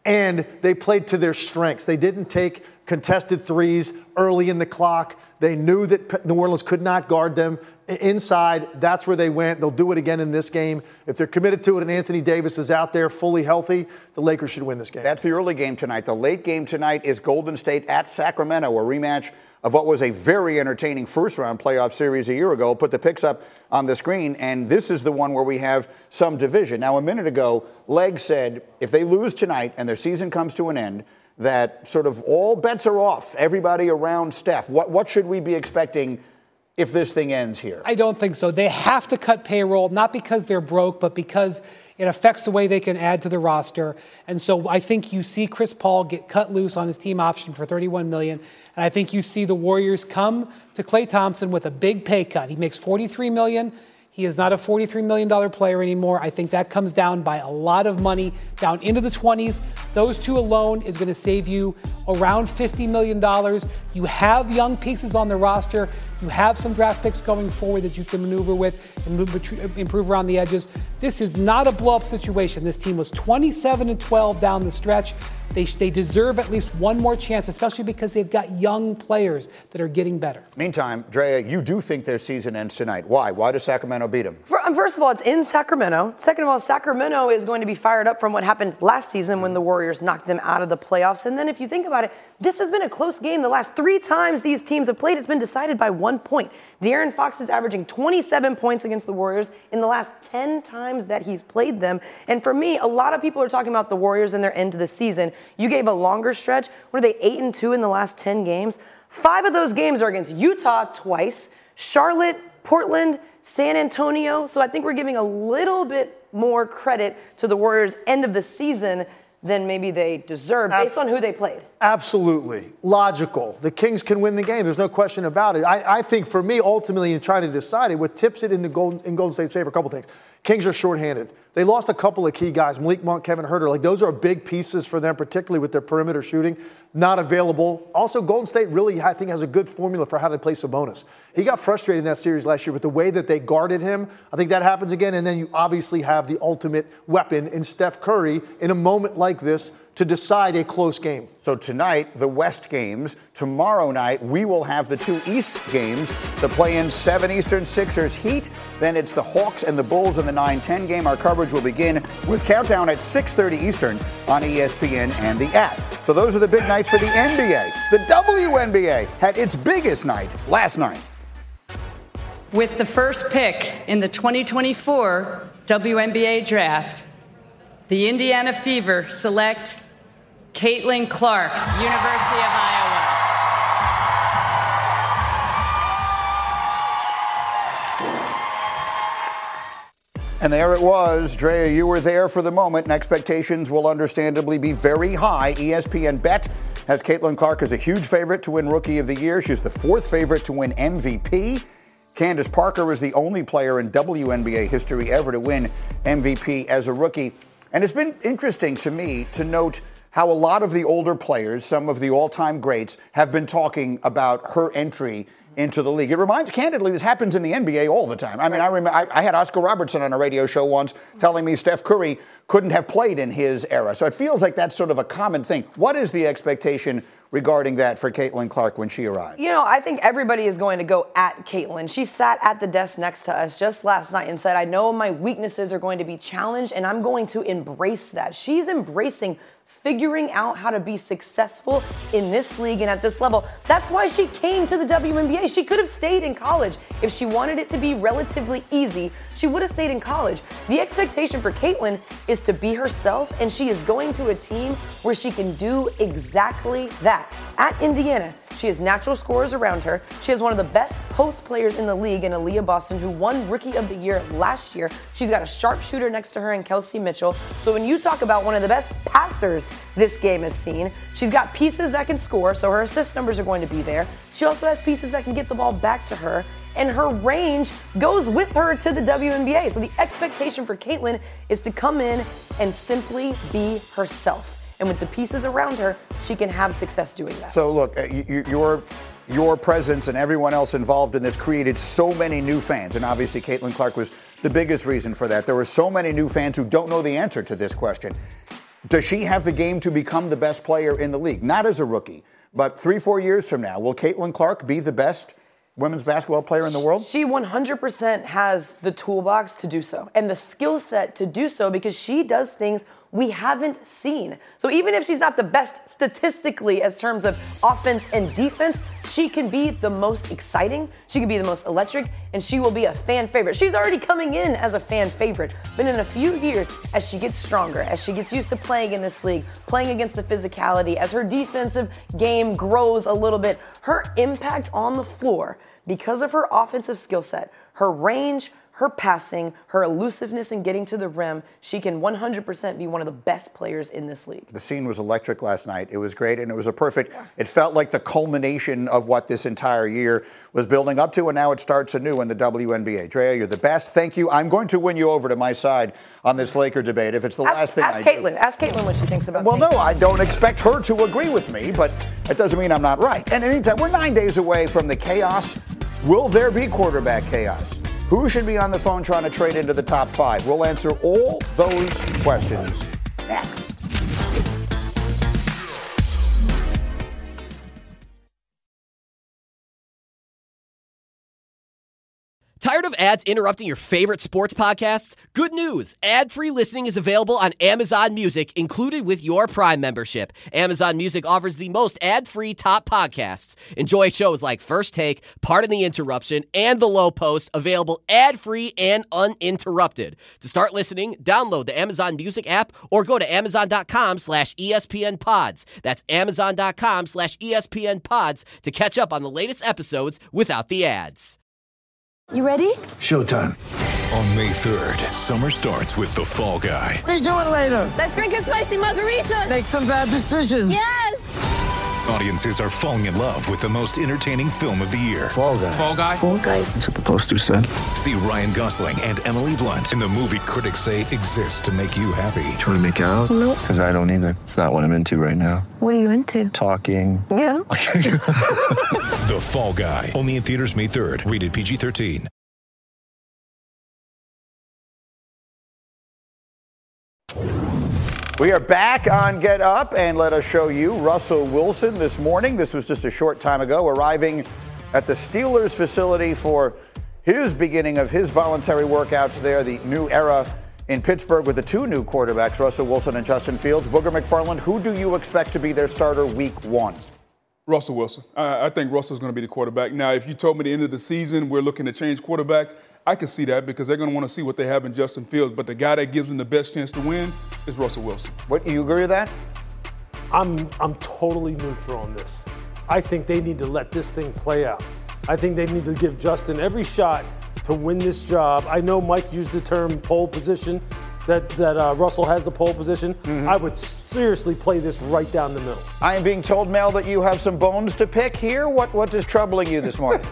Speaker 4: and they played to their strengths. They didn't take contested threes early in the clock. They knew that New Orleans could not guard them inside. That's where they went. They'll do it again in this game. If they're committed to it and Anthony Davis is out there fully healthy, the Lakers should win this game.
Speaker 2: That's the early game tonight. The late game tonight is Golden State at Sacramento, a rematch of what was a very entertaining first-round playoff series a year ago. I'll put the picks up on the screen, and this is the one where we have some division. Now, a minute ago, Leg said if they lose tonight and their season comes to an end, that sort of all bets are off, everybody around Steph. What, what should we be expecting if this thing ends here?
Speaker 5: I don't think so. They have to cut payroll, not because they're broke, but because it affects the way they can add to the roster. And so I think you see Chris Paul get cut loose on his team option for thirty-one million dollars. And I think you see the Warriors come to Klay Thompson with a big pay cut. He makes forty-three million dollars. He is not a forty-three million dollars player anymore. I think that comes down by a lot of money, down into the twenties. Those two alone is going to save you around fifty million dollars. You have young pieces on the roster. You have some draft picks going forward that you can maneuver with and move, improve around the edges. This is not a blow-up situation. This team was twenty-seven and twelve down the stretch. They, they deserve at least one more chance, especially because they've got young players that are getting better.
Speaker 2: Meantime, Drea, you do think their season ends tonight. Why? Why does Sacramento beat them?
Speaker 10: First of all, it's in Sacramento. Second of all, Sacramento is going to be fired up from what happened last season when the Warriors knocked them out of the playoffs. And then if you think about it, this has been a close game. The last three times these teams have played, it's been decided by one point. De'Aaron Fox is averaging twenty-seven points against the Warriors in the last ten times that he's played them. And for me, a lot of people are talking about the Warriors and their end to the season. You gave a longer stretch. What are they, eight and two in the last ten games? Five of those games are against Utah twice, Charlotte, Portland, San Antonio. So I think we're giving a little bit more credit to the Warriors' end of the season than maybe they deserve based on who they played.
Speaker 4: Absolutely. Logical. The Kings can win the game. There's no question about it. I, I think for me, ultimately, in trying to decide it, what tips it in, the Golden, in Golden State's favor, a couple things. Kings are shorthanded. They lost a couple of key guys, Malik Monk, Kevin Huerter. Like, those are big pieces for them, particularly with their perimeter shooting. Not available. Also, Golden State really, I think, has a good formula for how to play Sabonis. He got frustrated in that series last year with the way that they guarded him. I think that happens again. And then you obviously have the ultimate weapon in Steph Curry in a moment like this to decide a close game.
Speaker 2: So tonight, the West games. Tomorrow night, we will have the two East games. The play-in seven Eastern, Sixers Heat. Then it's the Hawks and the Bulls in the nine ten game. Our coverage will begin with countdown at six thirty Eastern on E S P N and the app. So those are the big nights for the N B A. The W N B A had its biggest night last night.
Speaker 11: With the first pick in the twenty twenty-four W N B A Draft, the Indiana Fever select Caitlin Clark, University of Iowa.
Speaker 2: And there it was. Drea, you were there for the moment, and expectations will understandably be very high. E S P N Bet has Caitlin Clark as a huge favorite to win Rookie of the Year. She's the fourth favorite to win M V P. Candace Parker is the only player in W N B A history ever to win M V P as a rookie. And it's been interesting to me to note how a lot of the older players, some of the all-time greats, have been talking about her entry into the league. It reminds, candidly, this happens in the N B A all the time. I mean, I remember I, I had Oscar Robertson on a radio show once telling me Steph Curry couldn't have played in his era. So it feels like that's sort of a common thing. What is the expectation regarding that for Caitlin Clark when she arrives?
Speaker 10: You know, I think everybody is going to go at Caitlin. She sat at the desk next to us just last night and said, I know my weaknesses are going to be challenged, and I'm going to embrace that. She's embracing figuring out how to be successful in this league and at this level. That's why she came to the W N B A. She could have stayed in college. If she wanted it to be relatively easy, she would have stayed in college. The expectation for Caitlin is to be herself, and she is going to a team where she can do exactly that. At Indiana, she has natural scorers around her. She has one of the best post players in the league in Aaliyah Boston, who won Rookie of the Year last year. She's got a sharpshooter next to her in Kelsey Mitchell. So when you talk about one of the best passers this game has seen, she's got pieces that can score, so her assist numbers are going to be there. She also has pieces that can get the ball back to her, and her range goes with her to the W N B A. So the expectation for Caitlin is to come in and simply be herself. And with the pieces around her, she can have success doing that.
Speaker 2: So look, you, your your presence and everyone else involved in this created so many new fans. And obviously Caitlin Clark was the biggest reason for that. There were so many new fans who don't know the answer to this question. Does she have the game to become the best player in the league? Not as a rookie, but three, four years from now, will Caitlin Clark be the best women's basketball player in the world?
Speaker 10: She one hundred percent has the toolbox to do so and the skill set to do so because she does things we haven't seen. So even if she's not the best statistically as terms of offense and defense, she can be the most exciting, she can be the most electric, and she will be a fan favorite. She's already coming in as a fan favorite, but in a few years, as she gets stronger, as she gets used to playing in this league, playing against the physicality, as her defensive game grows a little bit, her impact on the floor, because of her offensive skill set, her range, her passing, her elusiveness in getting to the rim, she can one hundred percent be one of the best players in this league.
Speaker 2: The scene was electric last night. It was great, and it was a perfect, yeah. It felt like the culmination of what this entire year was building up to, and now it starts anew in the W N B A. Drea, you're the best. Thank you. I'm going to win you over to my side on this Laker debate if it's the
Speaker 10: ask,
Speaker 2: last thing
Speaker 10: ask
Speaker 2: I
Speaker 10: Caitlin.
Speaker 2: do.
Speaker 10: Ask Caitlin what she thinks about
Speaker 2: Well,
Speaker 10: me.
Speaker 2: no, I don't expect her to agree with me, but it doesn't mean I'm not right. And anytime, we're nine days away from the chaos. Will there be quarterback chaos? Who should be on the phone trying to trade into the top five? We'll answer all those questions next.
Speaker 12: Tired of ads interrupting your favorite sports podcasts? Good news! Ad-free listening is available on Amazon Music, included with your Prime membership. Amazon Music offers the most ad-free top podcasts. Enjoy shows like First Take, Pardon the Interruption, and The Low Post, available ad-free and uninterrupted. To start listening, download the Amazon Music app or go to amazon.com slash ESPN pods. That's amazon.com slash ESPN pods to catch up on the latest episodes without the ads.
Speaker 13: You ready?
Speaker 14: Showtime. On May third, summer starts with The Fall Guy.
Speaker 13: Let's do it later. Let's drink a spicy margarita. Make some bad decisions. Yes.
Speaker 14: Audiences are falling in love with the most entertaining film of the year.
Speaker 15: Fall Guy.
Speaker 14: Fall Guy.
Speaker 13: Fall Guy.
Speaker 15: That's what the poster said.
Speaker 14: See Ryan Gosling and Emily Blunt in the movie critics say exists to make you happy.
Speaker 15: Trying to make it out?
Speaker 13: Nope.
Speaker 15: Because I don't either. It's not what I'm into right now.
Speaker 13: What are you into?
Speaker 15: Talking.
Speaker 13: Yeah.
Speaker 14: The Fall Guy. Only in theaters May third. Rated P G thirteen.
Speaker 2: We are back on Get Up, and let us show you Russell Wilson this morning. This was just a short time ago, arriving at the Steelers facility for his beginning of his voluntary workouts there, the new era in Pittsburgh with the two new quarterbacks, Russell Wilson and Justin Fields. Booger McFarland, who do you expect to be their starter week one?
Speaker 3: Russell Wilson. I, I think Russell's going to be the quarterback. Now, if you told me the end of the season we're looking to change quarterbacks, I could see that because they're going to want to see what they have in Justin Fields. But the guy that gives them the best chance to win is Russell Wilson.
Speaker 2: What, you agree with that?
Speaker 6: I'm I'm totally neutral on this. I think they need to let this thing play out. I think they need to give Justin every shot to win this job. I know Mike used the term pole position, that, that uh, Russell has the pole position. Mm-hmm. I would seriously play this right down the middle.
Speaker 2: I am being told, Mel, that you have some bones to pick here. What What is troubling you this morning?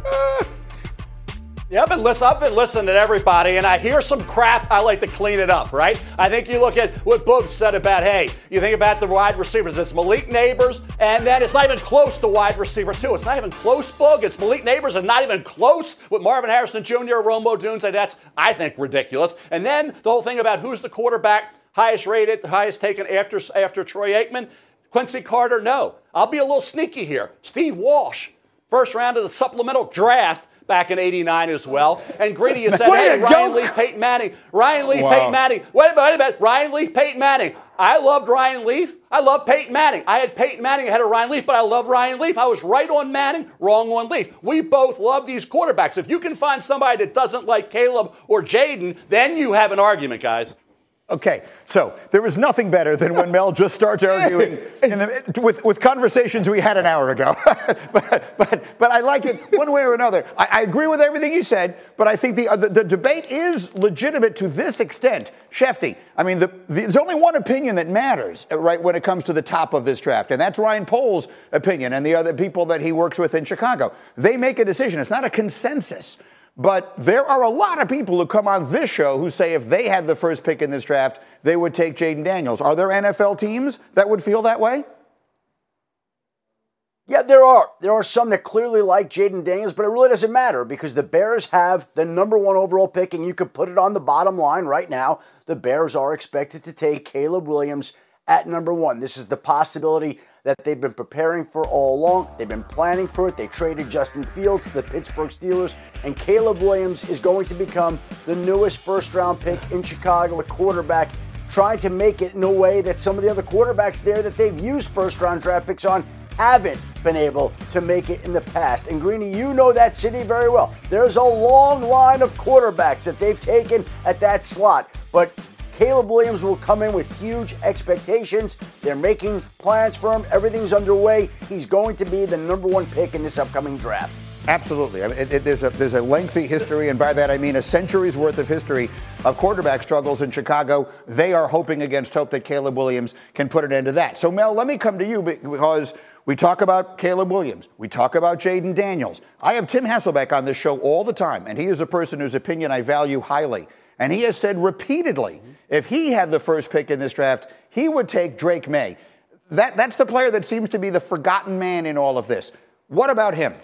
Speaker 7: Yeah, I've been, listen, I've been listening to everybody, and I hear some crap. I like to clean it up, right? I think you look at what Boog said about, hey, you think about the wide receivers. It's Malik Neighbors, and then it's not even close to wide receiver, too. It's not even close, Boog. It's Malik Neighbors and not even close with Marvin Harrison Junior, Romo Dunze. That's, I think, ridiculous. And then the whole thing about who's the quarterback, highest rated, the highest taken after, after Troy Aikman. Quincy Carter, no. I'll be a little sneaky here. Steve Walsh, first round of the supplemental draft, back in eighty-nine as well. And Greeny, you said, hey, Ryan Leaf, Peyton Manning. Ryan Leaf, wow. Peyton Manning. Wait a minute, wait a minute. Ryan Leaf, Peyton Manning. I loved Ryan Leaf. I love Peyton Manning. I had Peyton Manning ahead of Ryan Leaf, but I love Ryan Leaf. I was right on Manning, wrong on Leaf. We both love these quarterbacks. If you can find somebody that doesn't like Caleb or Jaden, then you have an argument, guys.
Speaker 2: Okay, so there was nothing better than when Mel just starts arguing in the, with, with conversations we had an hour ago. but, but, but I like it one way or another. I, I agree with everything you said, but I think the, uh, the, the debate is legitimate to this extent. Shefty, I mean, the, the, there's only one opinion that matters, right, when it comes to the top of this draft, and that's Ryan Pohl's opinion and the other people that he works with in Chicago. They make a decision. It's not a consensus. But there are a lot of people who come on this show who say if they had the first pick in this draft, they would take Jaden Daniels. Are there N F L teams that would feel that way?
Speaker 8: Yeah, there are. There are some that clearly like Jayden Daniels, but it really doesn't matter because the Bears have the number one overall pick, and you could put it on the bottom line right now. The Bears are expected to take Caleb Williams at number one. This is the possibility that they've been preparing for all along. They've been planning for it. They traded Justin Fields to the Pittsburgh Steelers, and Caleb Williams is going to become the newest first-round pick in Chicago, a quarterback trying to make it in a way that some of the other quarterbacks there that they've used first-round draft picks on haven't been able to make it in the past. And Greeny, you know that city very well. There's a long line of quarterbacks that they've taken at that slot. But Caleb Williams will come in with huge expectations. They're making plans for him. Everything's underway. He's going to be the number one pick in this upcoming draft.
Speaker 2: Absolutely. I mean, it, it, there's a there's a lengthy history, and by that I mean a century's worth of history of quarterback struggles in Chicago. They are hoping against hope that Caleb Williams can put an end to that. So, Mel, let me come to you because we talk about Caleb Williams. We talk about Jayden Daniels. I have Tim Hasselbeck on this show all the time, and he is a person whose opinion I value highly. And he has said repeatedly, if he had the first pick in this draft, he would take Drake May. That That's the player that seems to be the forgotten man in all of this. What about him?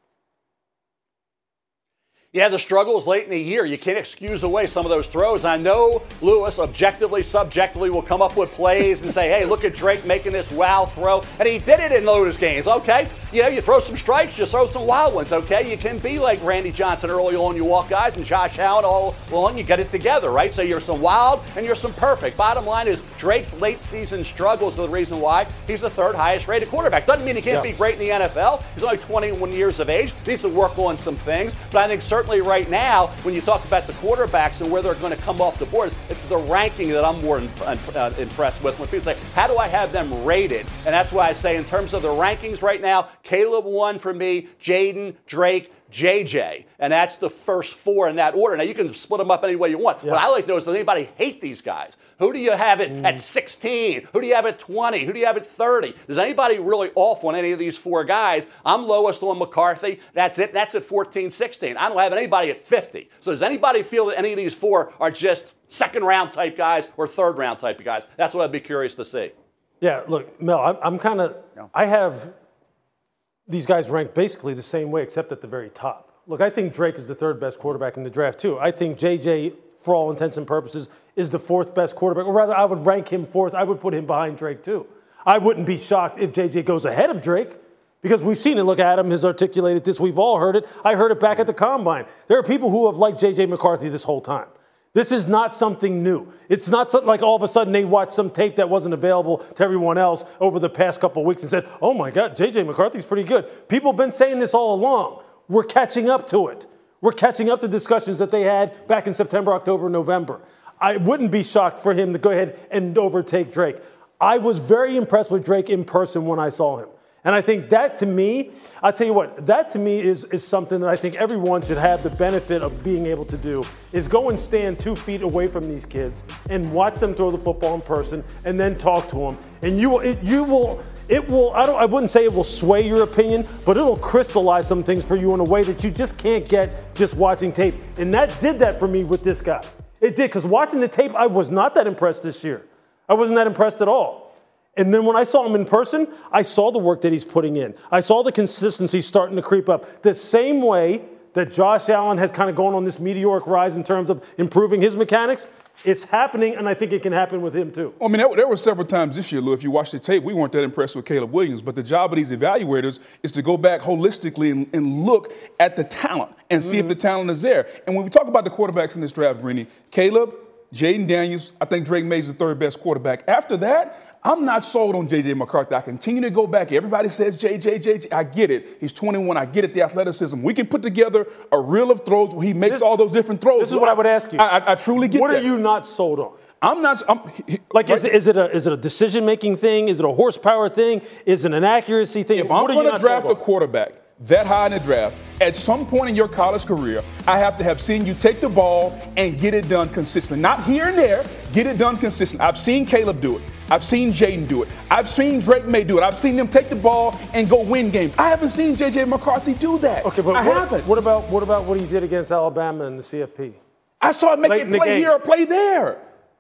Speaker 7: Yeah, the struggles late in the year. You can't excuse away some of those throws. I know Lewis, objectively, subjectively, will come up with plays and say, hey, look at Drake making this wow throw. And he did it in those games, okay? You know, you throw some strikes, you throw some wild ones, okay? You can be like Randy Johnson early on, you walk guys, and Josh Allen all along, you get it together, right? So you're some wild and you're some perfect. Bottom line is Drake's late season struggles are the reason why he's the third highest rated quarterback. Doesn't mean he can't yeah. be great in the N F L. He's only twenty-one years of age. Needs to work on some things. But I think certainly right now, when you talk about the quarterbacks and where they're going to come off the board, it's the ranking that I'm more in, uh, impressed with. When people say, how do I have them rated? And that's why I say in terms of the rankings right now, Caleb one for me, Jayden, Drake, J J, and that's the first four in that order. Now, you can split them up any way you want. Yeah. What I like to know is, does anybody hate these guys? Who do you have at, mm. at sixteen? Who do you have at twenty? Who do you have at thirty? Is anybody really off on any of these four guys? I'm lowest on McCarthy. That's it. That's at fourteen, sixteen. I don't have anybody at fifty. So does anybody feel that any of these four are just second-round type guys or third-round type of guys? That's what I'd be curious to see.
Speaker 6: Yeah, look, Mel, I'm, I'm kind of no. – I have – these guys ranked basically the same way except at the very top. Look, I think Drake is the third best quarterback in the draft too. I think J J, for all intents and purposes, is the fourth best quarterback. Or rather, I would rank him fourth. I would put him behind Drake too. I wouldn't be shocked if J J goes ahead of Drake because we've seen it. Look, Adam has articulated this. We've all heard it. I heard it back at the Combine. There are people who have liked J J McCarthy this whole time. This is not something new. It's not something like all of a sudden they watched some tape that wasn't available to everyone else over the past couple of weeks and said, oh my God, J J McCarthy's pretty good. People have been saying this all along. We're catching up to it. We're catching up to discussions that they had back in September, October, November. I wouldn't be shocked for him to go ahead and overtake Drake. I was very impressed with Drake in person when I saw him. And I think that to me, I'll tell you what, that to me is, is something that I think everyone should have the benefit of being able to do, is go and stand two feet away from these kids and watch them throw the football in person and then talk to them. And you will, it, you will, it will, I don't, I wouldn't say it will sway your opinion, but it'll crystallize some things for you in a way that you just can't get just watching tape. And that did that for me with this guy. It did, because watching the tape, I was not that impressed this year. I wasn't that impressed at all. And then when I saw him in person, I saw the work that he's putting in. I saw the consistency starting to creep up. The same way that Josh Allen has kind of gone on this meteoric rise in terms of improving his mechanics, it's happening, and I think it can happen with him too.
Speaker 3: I mean, there, there were several times this year, Lou, if you watch the tape, we weren't that impressed with Caleb Williams. But the job of these evaluators is to go back holistically and, and look at the talent and see mm-hmm. if the talent is there. And when we talk about the quarterbacks in this draft, Greeny, Caleb, Jayden Daniels, I think Drake May is the third best quarterback. After that, I'm not sold on J J McCarthy. I continue to go back. Everybody says J J, J J. I get it. He's twenty-one. I get it, the athleticism. We can put together a reel of throws where he makes this, all those different throws.
Speaker 6: This is what I would ask you.
Speaker 3: I, I, I truly get
Speaker 6: what
Speaker 3: that.
Speaker 6: What are you not sold on?
Speaker 3: I'm not. I'm,
Speaker 6: like, is, it, is, it a, is it a decision-making thing? Is it a horsepower thing? Is it an accuracy thing?
Speaker 3: If I'm going to draft a quarterback that high in the draft, at some point in your college career, I have to have seen you take the ball and get it done consistently. Not here and there, get it done consistently. I've seen Caleb do it. I've seen Jayden do it. I've seen Drake May do it. I've seen them take the ball and go win games. I haven't seen J J McCarthy do that.
Speaker 6: Okay, but
Speaker 3: I
Speaker 6: what,
Speaker 3: haven't.
Speaker 6: What about what about what he did against Alabama in the C F P?
Speaker 3: I saw him make it play here or play there.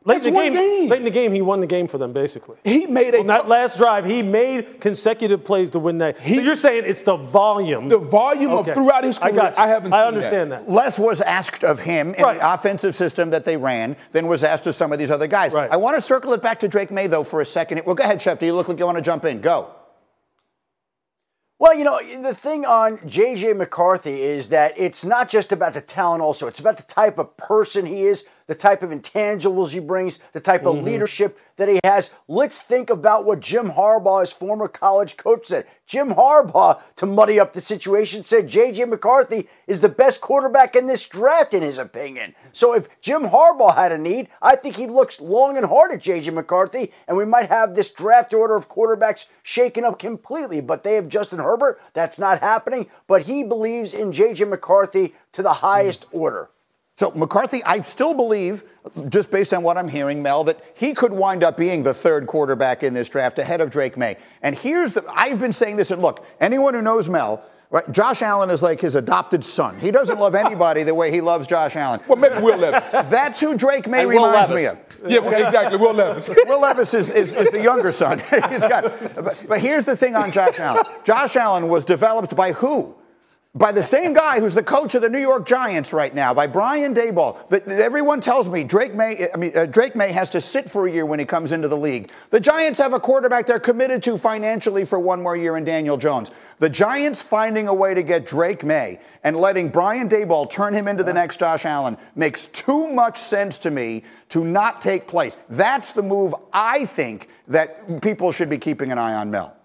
Speaker 6: Late in, the
Speaker 3: one
Speaker 6: game,
Speaker 3: game.
Speaker 6: late in the game, he won the game for them, basically.
Speaker 3: He made a
Speaker 6: On that last drive, he made consecutive plays to win that. He, so you're saying it's the volume.
Speaker 3: The volume
Speaker 6: okay.
Speaker 3: of throughout his career.
Speaker 6: I got you.
Speaker 3: I haven't
Speaker 6: I
Speaker 3: seen
Speaker 6: understand that.
Speaker 3: that.
Speaker 2: Less was asked of him in
Speaker 6: right.
Speaker 2: the offensive system that they ran than was asked of some of these other guys.
Speaker 6: Right.
Speaker 2: I want to circle it back to Drake May, though, for a second. Well, go ahead, Schefter. You look like you want to jump in. Go.
Speaker 8: Well, you know, the thing on J J. McCarthy is that it's not just about the talent also. It's about the type of person he is, the type of intangibles he brings, the type of mm-hmm. leadership that he has. Let's think about what Jim Harbaugh, his former college coach, said. Jim Harbaugh, to muddy up the situation, said J J. McCarthy is the best quarterback in this draft, in his opinion. So if Jim Harbaugh had a need, I think he looks long and hard at J J. McCarthy, and we might have this draft order of quarterbacks shaken up completely. But they have Justin Herbert. That's not happening. But he believes in J J. McCarthy to the highest mm. order.
Speaker 2: So McCarthy, I still believe, just based on what I'm hearing, Mel, that he could wind up being the third quarterback in this draft ahead of Drake May. And here's the, I've been saying this, and look, anyone who knows Mel, right, Josh Allen is like his adopted son. He doesn't love anybody the way he loves Josh Allen.
Speaker 3: Well, maybe Will Levis.
Speaker 2: That's who Drake May
Speaker 3: and
Speaker 2: reminds
Speaker 3: Will
Speaker 2: me of.
Speaker 3: Yeah, okay? Exactly, Will Levis.
Speaker 2: Will Levis is, is, is the younger son. He's got, but, but here's the thing on Josh Allen. Josh Allen was developed by who? By the same guy who's the coach of the New York Giants right now, by Brian Daboll. That everyone tells me Drake May. I mean, uh, Drake May has to sit for a year when he comes into the league. The Giants have a quarterback they're committed to financially for one more year in Daniel Jones. The Giants finding a way to get Drake May and letting Brian Daboll turn him into the next Josh Allen makes too much sense to me to not take place. That's the move I think that people should be keeping an eye on, Mel.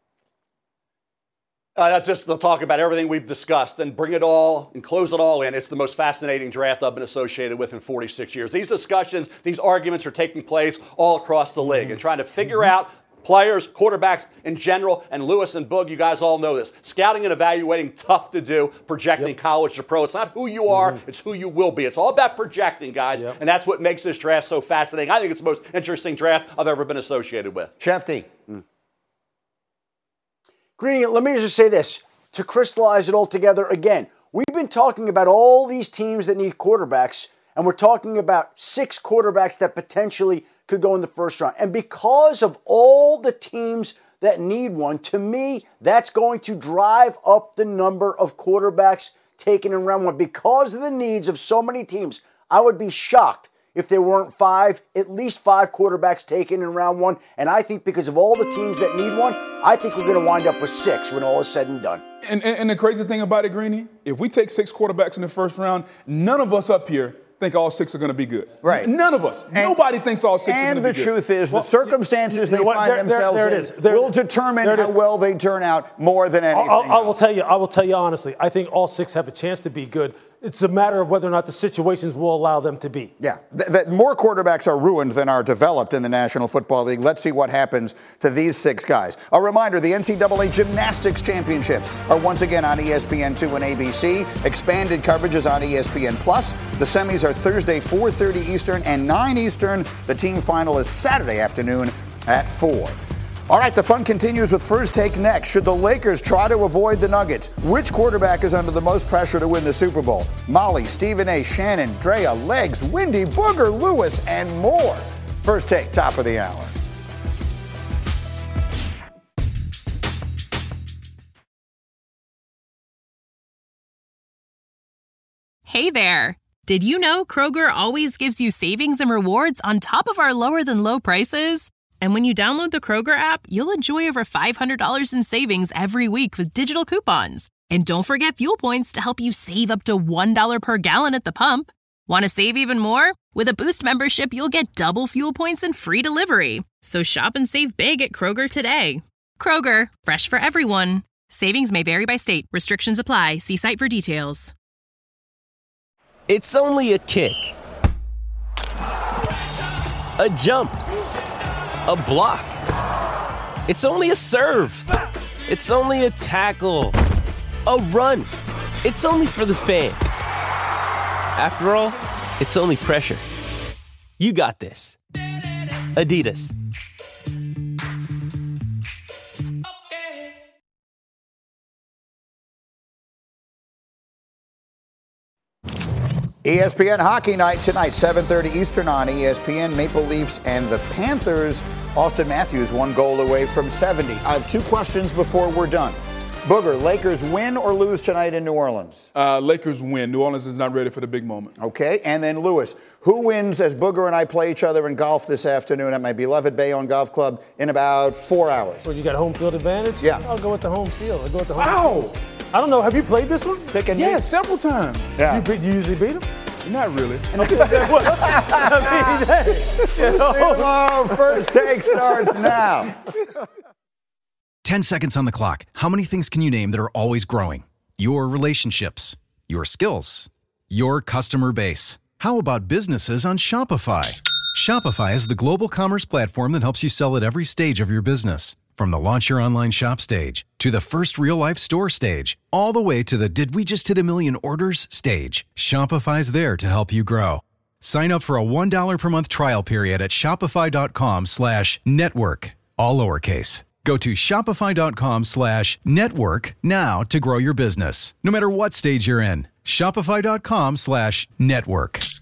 Speaker 7: Uh, that's just to talk about everything we've discussed and bring it all and close it all in. It's the most fascinating draft I've been associated with in forty-six years. These discussions, these arguments are taking place all across the league mm-hmm. and trying to figure mm-hmm. out players, quarterbacks in general, and Lewis and Boog, you guys all know this. Scouting and evaluating, tough to do, projecting yep. college to pro. It's not who you are, mm-hmm. it's who you will be. It's all about projecting, guys, yep. and that's what makes this draft so fascinating. I think it's the most interesting draft I've ever been associated with.
Speaker 2: Shefty. Mm.
Speaker 8: Greeny, let me just say this, to crystallize it all together again. We've been talking about all these teams that need quarterbacks, and we're talking about six quarterbacks that potentially could go in the first round. And because of all the teams that need one, to me, that's going to drive up the number of quarterbacks taken in round one. Because of the needs of so many teams, I would be shocked if there weren't five, at least five quarterbacks taken in round one. And I think because of all the teams that need one, I think we're going to wind up with six when all is said and done.
Speaker 3: And, and, and the crazy thing about it, Greeny, if we take six quarterbacks in the first round, none of us up here think all six are going to be good.
Speaker 2: Right.
Speaker 3: None of us. And, Nobody thinks all six are going to be good.
Speaker 2: And the truth is, well, the circumstances they find
Speaker 6: there,
Speaker 2: themselves
Speaker 6: there, there
Speaker 2: in will determine how well they turn out more than anything
Speaker 6: I'll, I will
Speaker 2: else.
Speaker 6: tell you, I will tell you honestly, I think all six have a chance to be good. It's a matter of whether or not the situations will allow them to be.
Speaker 2: Yeah, th- that more quarterbacks are ruined than are developed in the National Football League. Let's see what happens to these six guys. A reminder, the N C double A Gymnastics Championships are once again on E S P N two and A B C. Expanded coverage is on E S P N Plus. The semis are Thursday, four thirty Eastern and nine Eastern. The team final is Saturday afternoon at four. All right, the fun continues with First Take next. Should the Lakers try to avoid the Nuggets? Which quarterback is under the most pressure to win the Super Bowl? Molly, Stephen A., Shannon, Drea, Legs, Wendy, Booger, Lewis, and more. First Take, top of the hour.
Speaker 16: Hey there. Did you know Kroger always gives you savings and rewards on top of our lower than low prices? And when you download the Kroger app, you'll enjoy over five hundred dollars in savings every week with digital coupons. And don't forget fuel points to help you save up to one dollar per gallon at the pump. Want to save even more? With a Boost membership, you'll get double fuel points and free delivery. So shop and save big at Kroger today. Kroger, fresh for everyone. Savings may vary by state. Restrictions apply. See site for details.
Speaker 17: It's only a kick. A jump. A block. It's only a serve. It's only a tackle. A run. It's only for the fans. After all, it's only pressure. You got this. Adidas.
Speaker 2: E S P N Hockey Night tonight, seven thirty Eastern on E S P N. Maple Leafs and the Panthers. Austin Matthews one goal away from seventy. I have two questions before we're done. Booger, Lakers win or lose tonight in New Orleans?
Speaker 3: Uh, Lakers win. New Orleans is not ready for the big moment.
Speaker 2: Okay, and then Lewis, who wins as Booger and I play each other in golf this afternoon at my beloved Bayonne Golf Club in about four hours?
Speaker 6: Well, you got home field advantage?
Speaker 2: Yeah.
Speaker 6: I'll go with the home field. I'll go with the home
Speaker 3: Wow.
Speaker 6: field. I don't know. Have you played this one?
Speaker 2: Pick and
Speaker 3: Yeah,
Speaker 2: me.
Speaker 3: several times.
Speaker 2: Yeah.
Speaker 6: You, beat, you usually beat them?
Speaker 3: Not really.
Speaker 6: I mean, hey, you know.
Speaker 2: Oh, first take starts now.
Speaker 9: ten seconds on the clock. How many things can you name that are always growing? Your relationships, your skills, your customer base. How about businesses on Shopify? Shopify is the global commerce platform that helps you sell at every stage of your business. From the launch your online shop stage to the first real life store stage, all the way to the did we just hit a million orders stage. Shopify's there to help you grow. Sign up for a one dollar per month trial period at shopify.com slash network, all lowercase. Go to shopify.com slash network now to grow your business, no matter what stage you're in. Shopify.com slash network.